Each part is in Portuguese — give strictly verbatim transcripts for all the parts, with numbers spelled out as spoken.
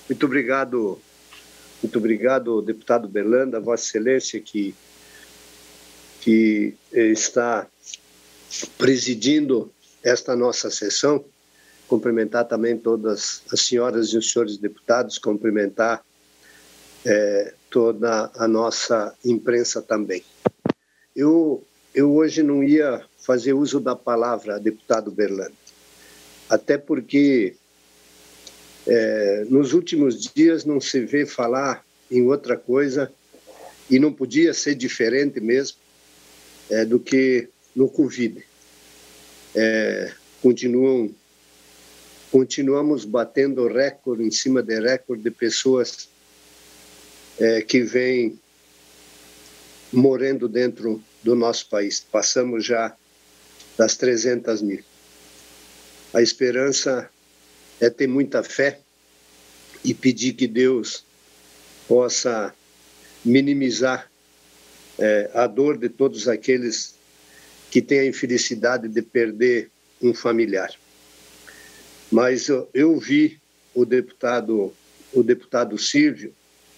Muito obrigado, muito obrigado, deputado Berlanda, Vossa Excelência, que, que está presidindo esta nossa sessão. Cumprimentar também todas as senhoras e os senhores deputados, cumprimentar é, toda a nossa imprensa também. Eu, eu hoje não ia fazer uso da palavra, deputado Berlanda, até porque é, nos últimos dias não se vê falar em outra coisa e não podia ser diferente mesmo é, do que no Covid. É, continuam, continuamos batendo recorde em cima de recorde de pessoas é, que vêm morrendo dentro do nosso país. Passamos já das trezentas mil. A esperança é ter muita fé e pedir que Deus possa minimizar é, a dor de todos aqueles que têm a infelicidade de perder um familiar. Mas eu, eu vi o deputado, o deputado Silvio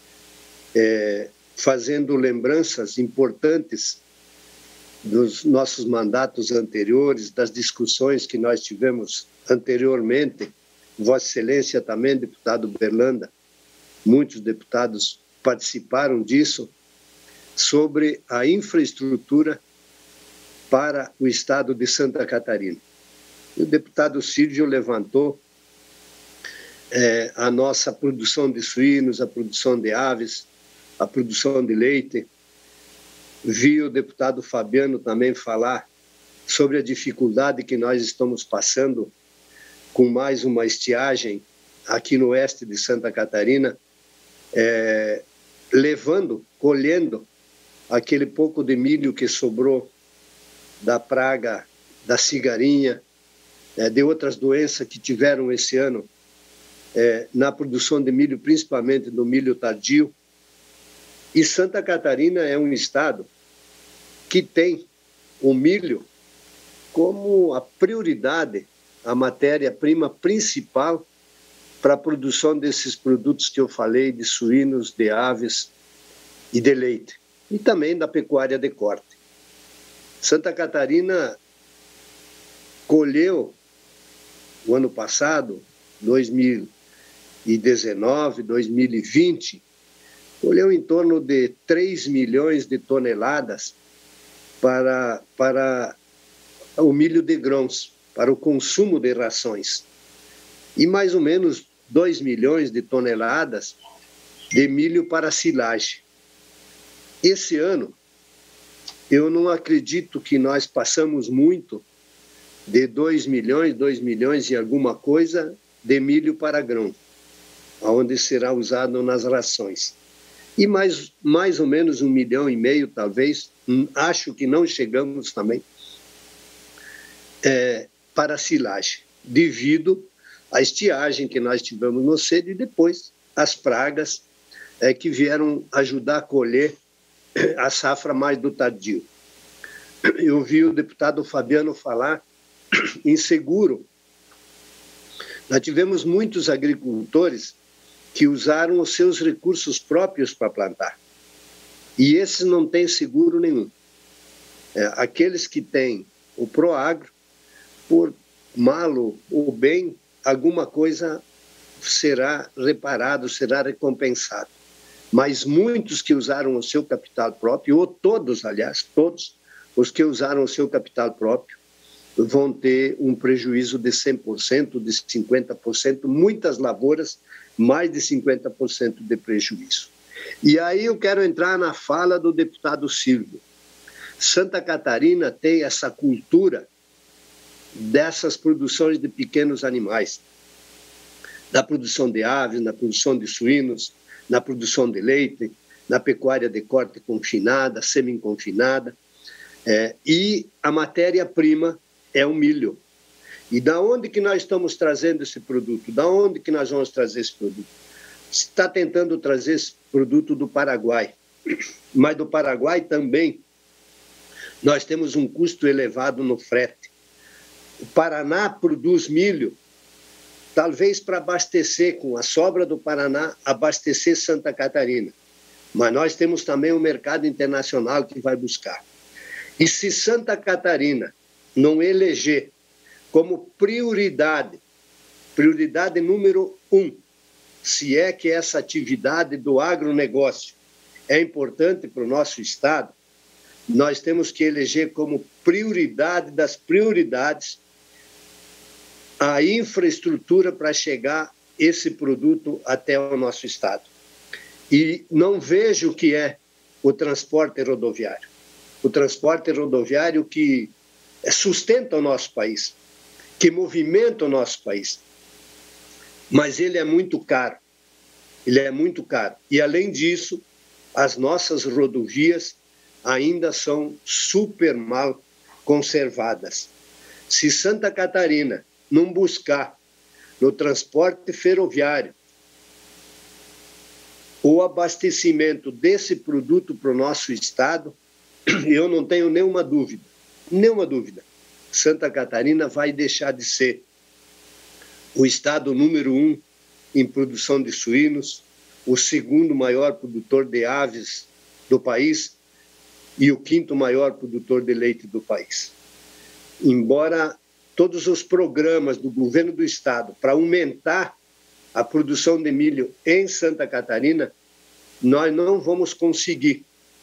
é, fazendo lembranças importantes dos nossos mandatos anteriores, das discussões que nós tivemos anteriormente. Vossa Excelência também, deputado Berlanda, muitos deputados participaram disso, sobre a infraestrutura para o estado de Santa Catarina. O deputado Silvio levantou é, a nossa produção de suínos, a produção de aves, a produção de leite. Vi o deputado Fabiano também falar sobre a dificuldade que nós estamos passando com mais uma estiagem aqui no oeste de Santa Catarina, é, levando, colhendo aquele pouco de milho que sobrou da praga da cigarinha, é, de outras doenças que tiveram esse ano é, na produção de milho, principalmente do milho tardio. E Santa Catarina é um estado que tem o milho como a prioridade, a matéria-prima principal para a produção desses produtos que eu falei, de suínos, de aves e de leite, e também da pecuária de corte. Santa Catarina colheu, o ano passado, dois mil e dezenove, dois mil e vinte, colheu em torno de três milhões de toneladas para, para o milho de grãos, para o consumo de rações, e mais ou menos dois milhões de toneladas de milho para silagem. Esse ano, eu não acredito que nós passamos muito de dois milhões, dois milhões e alguma coisa de milho para grão, onde será usado nas rações. E mais, mais ou menos um milhão e meio, talvez, acho que não chegamos também, é, para silagem, devido à estiagem que nós tivemos no cedo e depois as pragas é, que vieram ajudar a colher a safra mais do tardio. Eu vi o deputado Fabiano falar em seguro. Nós tivemos muitos agricultores que usaram os seus recursos próprios para plantar. E esses não têm seguro nenhum. É, aqueles que têm o Proagro, por mal ou bem, alguma coisa será reparado, será recompensado. Mas muitos que usaram o seu capital próprio, ou todos, aliás, todos os que usaram o seu capital próprio, vão ter um prejuízo de cem por cento, de cinquenta por cento, muitas lavouras, mais de cinquenta por cento de prejuízo. E aí eu quero entrar na fala do deputado Silvio. Santa Catarina tem essa cultura dessas produções de pequenos animais, da produção de aves, na produção de suínos, na produção de leite, na pecuária de corte confinada, semi-confinada, é, e a matéria-prima é o milho. E da onde que nós estamos trazendo esse produto? Da onde que nós vamos trazer esse produto? Está tentando trazer esse produto do Paraguai, mas do Paraguai também nós temos um custo elevado no frete. O Paraná produz milho talvez para abastecer, com a sobra do Paraná, abastecer Santa Catarina. Mas nós temos também um mercado internacional que vai buscar. E se Santa Catarina não eleger como prioridade, prioridade número um, se é que essa atividade do agronegócio é importante para o nosso Estado, nós temos que eleger como prioridade das prioridades a infraestrutura para chegar esse produto até o nosso Estado. E não vejo o que é o transporte rodoviário. O transporte rodoviário que sustenta o nosso país, que movimenta o nosso país. Mas ele é muito caro. Ele é muito caro. E, além disso, as nossas rodovias ainda são super mal conservadas. Se Santa Catarina não buscar no transporte ferroviário o abastecimento desse produto para o nosso Estado, eu não tenho nenhuma dúvida, nenhuma dúvida, Santa Catarina vai deixar de ser o Estado número um em produção de suínos, o segundo maior produtor de aves do país e o quinto maior produtor de leite do país. Embora todos os programas do governo do Estado para aumentar a produção de milho em Santa Catarina, nós não vamos conseguir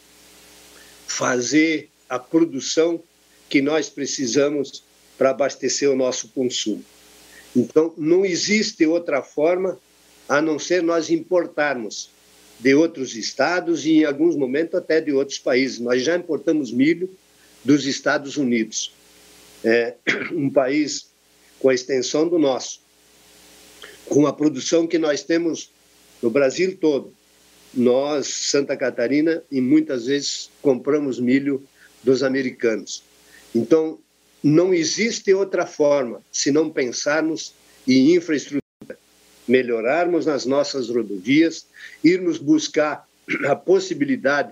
fazer a produção que nós precisamos para abastecer o nosso consumo. Então, não existe outra forma a não ser nós importarmos de outros estados e, em alguns momentos, até de outros países. Nós já importamos milho dos Estados Unidos, é um país com a extensão do nosso, com a produção que nós temos no Brasil todo. Nós, Santa Catarina, e muitas vezes compramos milho dos americanos. Então, não existe outra forma se não pensarmos em infraestrutura, melhorarmos nas nossas rodovias, irmos buscar a possibilidade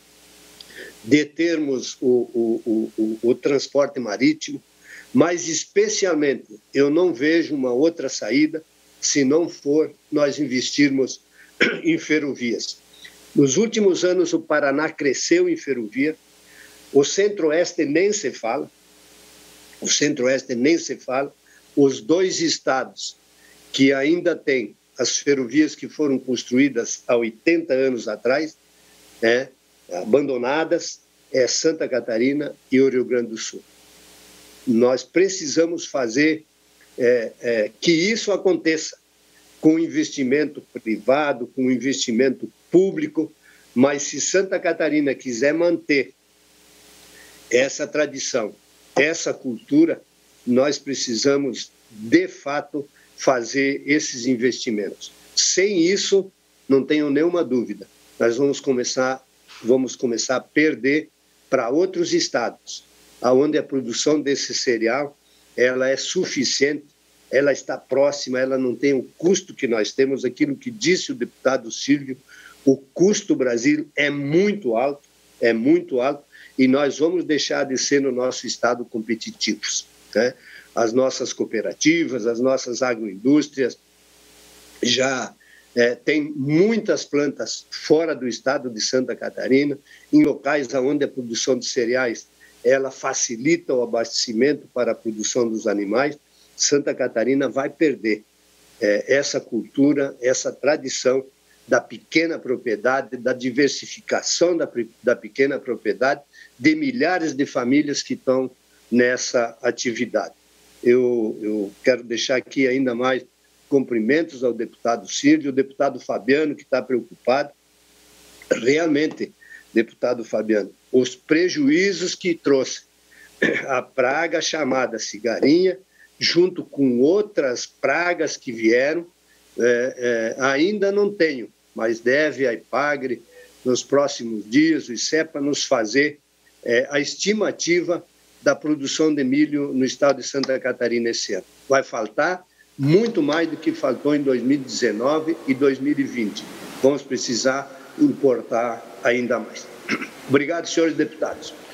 de termos o, o, o, o transporte marítimo, mas especialmente eu não vejo uma outra saída se não for nós investirmos em ferrovias. Nos últimos anos o Paraná cresceu em ferrovia, o Centro-Oeste nem se fala, o Centro-Oeste nem se fala, os dois estados que ainda têm as ferrovias que foram construídas há oitenta anos atrás, né, abandonadas, é Santa Catarina e o Rio Grande do Sul. Nós precisamos fazer é, é, que isso aconteça com investimento privado, com investimento público, mas se Santa Catarina quiser manter essa tradição, essa cultura, nós precisamos, de fato, fazer esses investimentos. Sem isso, não tenho nenhuma dúvida, nós vamos começar, vamos começar a perder para outros estados, onde a produção desse cereal ela é suficiente, ela está próxima, ela não tem o custo que nós temos, aquilo que disse o deputado Silvio, o custo do Brasil é muito alto, é muito alto, e nós vamos deixar de ser no nosso estado competitivos, né? As nossas cooperativas, as nossas agroindústrias já é, têm muitas plantas fora do estado de Santa Catarina, em locais onde a produção de cereais ela facilita o abastecimento para a produção dos animais. Santa Catarina vai perder é, essa cultura, essa tradição da pequena propriedade, da diversificação da, da pequena propriedade, de milhares de famílias que estão nessa atividade. Eu, eu quero deixar aqui ainda mais cumprimentos ao deputado Silvio, ao deputado Fabiano, que está preocupado. Realmente, deputado Fabiano, os prejuízos que trouxe a praga chamada cigarinha, junto com outras pragas que vieram, é, é, ainda não tenho, mas deve a IPAGRE, nos próximos dias, o ICEPA, nos fazer é, a estimativa da produção de milho no estado de Santa Catarina esse ano. Vai faltar muito mais do que faltou em dois mil e dezenove e dois mil e vinte. Vamos precisar importar ainda mais. Obrigado, senhores deputados.